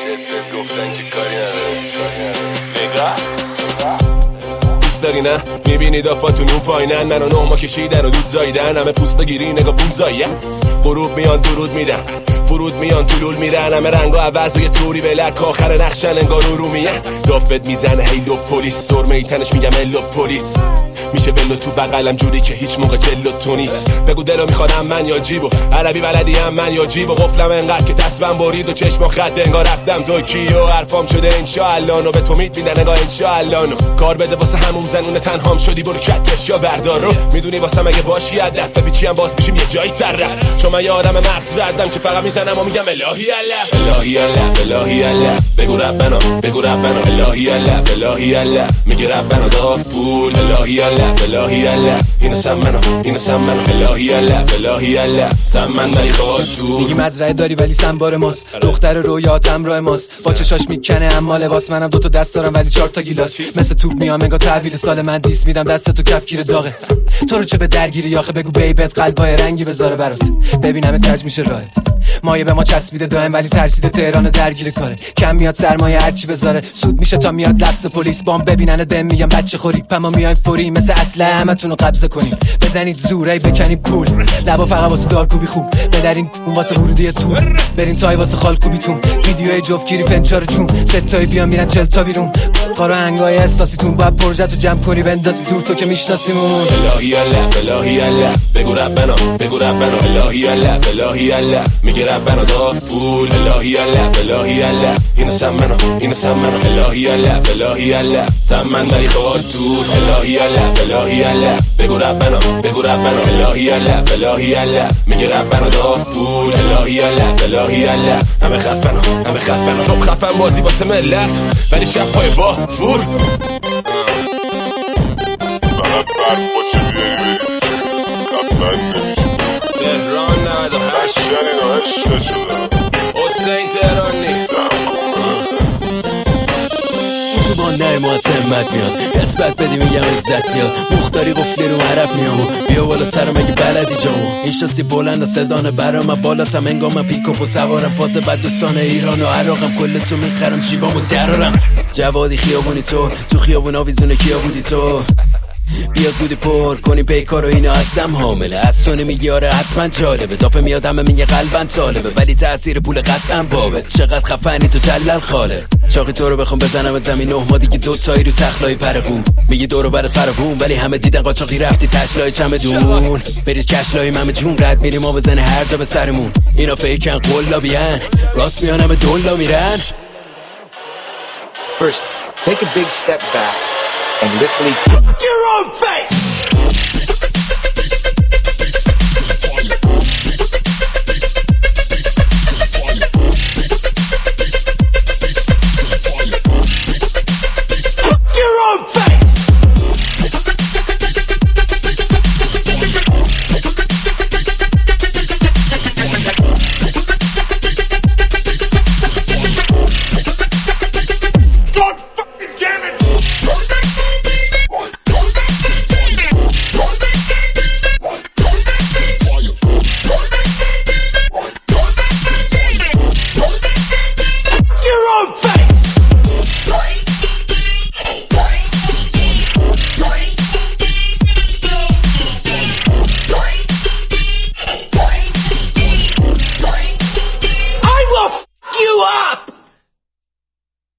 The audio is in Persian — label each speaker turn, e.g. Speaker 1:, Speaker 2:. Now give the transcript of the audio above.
Speaker 1: جدت گفتن که کاری نداره نگاه دوست داری نه میبینی دافاتون اون پایینن منو نوما کشیدن و دود زایدن همه پوستا گیری نگاه بوم زایه غروب میان درود میدن فرود میان طلول میرن همه رنگا عوض و یه طوری بلک آخر نقشن انگار رو میه دافت میزنه هیلو پلیس سرمه ای تنش میگم الو پلیس میشه بلو تو بغلم جوری که هیچ موقع جلو تو نیست بگو دلو میخوانم من یا جیبو عربی بلدی هم من یا جیبو قفلم انقدر که تصبم برید و چشم و خط انگار رفتم توکیو حرفام شده انشاءالله نو به تو میدن نگاه انشاءالله نو کار بده واسه همون زنونه تنهام شدی برو کتش یا بردار رو میدونی واسه مگه باشی هدف پیچی هم باز میشیم یه جایی طرف چون من یه آدم مغز ردم که فقط میزنم و میگم الهی الله الهی الله الهی الله بگو ربنا الهی الله الهی الله میگه ربنا داف پول الهی الله الهی الله اینو سمنو الهی الله الهی الله سمن داری خواست تو
Speaker 2: میگی مزرعه داری ولی سنبار ماست دختر رویات همراه ماست با چشاش میکنه اما لباس منم دوتا دست دارم ولی 4 تا گیلاس مثل توپ میام انگار تحویل سال من دیس میدم دست تو کفگیر داغه تو رو چه به درگیری آخه بگو بیبت قلبای رنگی بذاره برات ببینم ترج میشه راحت مایه به ما چسبیده دائم ولی ترسیده تهران درگیر کاره کم میاد سرمایه هرچی بذاره سود میشه تا میاد لبس پلیس بام ببینن دم میگم بچه خوری پما میایم فوری مثل اصله همتون رو قبضه کنین بزنید زوری بکنید پول لبا فقط واسه دارکوبی خوب بدرین اون واسه ورودی تو برین تای واسه خالکوبیتون ویدیوی جفتگیری فنچار چون ستای بیان میرن 40 تا بیرون قارا هنگای احساسیتون باید پروژه‌تو جمع کنی بندازی دور تو که میشناسیمون
Speaker 1: الهی الله الهی الله بگو ربنا الهی الله الهی الله میگه ربنا داف پول الهی الله الهی الله اینو سمنو الهی الله الهی الله سمن داری خواست دور الهی الله الهی الله بگو ربنا الهی الله الهی الله میگه ربنا داف پول الهی الله الهی الله همه خفنو صبح خفن بازی واسه ملت ولی شب پای وافور
Speaker 3: فقط برد باشه بیایی خفن نمیشه
Speaker 1: تهران 98
Speaker 3: اینا عشق شده
Speaker 1: حسین تهرانی
Speaker 2: تو با نرم و سمت میاد نسبت بدی میگم عزت یاد مختاری قفلی رو عرب میامو بیا بالا سرم اگه بلدی جامو این شاسی بلند و صدانه برام بالاتم انگام پیکاپ و سوارم فاز بدوستان ایران و عراقم کلتو میخرم جیبامو درارم جوادی خیابونی تو خیابون آویزونه کیا بودی تو بیا زودی پر کنی پیکار و اینا هستم حامله از تو نمیگی آره حتما جالبه دافه میاد همه میگه قلبم طالبه ولی تأثیر پول قطعا بابت چقدر خفنی تو جلل خاله چاقی تو رو بخوام بزنم از زمین 9 ما دیگه 2 تایی رو تخلای پرقون میگی دورو بر فرقون ولی همه دیدن قاچاقی رفتی تشلای چمدون بریز کشلای ممه جون رد میریم ما بزنه هر جا به سرمون اینا فیکن قلابیان راست میان همه دولا میرن
Speaker 4: First, take a big step back and literally fuck your own face! Fuck your own face! God fucking damn it! Your own face! I will fuck you up!